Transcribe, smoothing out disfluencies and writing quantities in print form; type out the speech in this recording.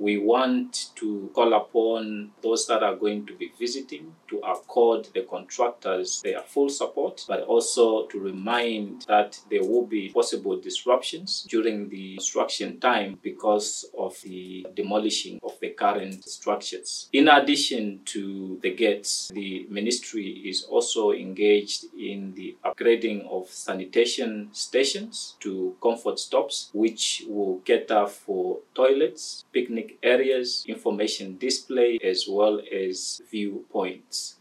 we want to call upon those that are going to be visiting to accord the contractors their full support, but also to remind that there will be possible disruptions during the construction time because of the demolishing of the current structures. In addition to the gates, the ministry is also engaged in the upgrading of sanitation stations to comfort stops, which will cater for toilets, picnic areas, information display, as well as viewpoints.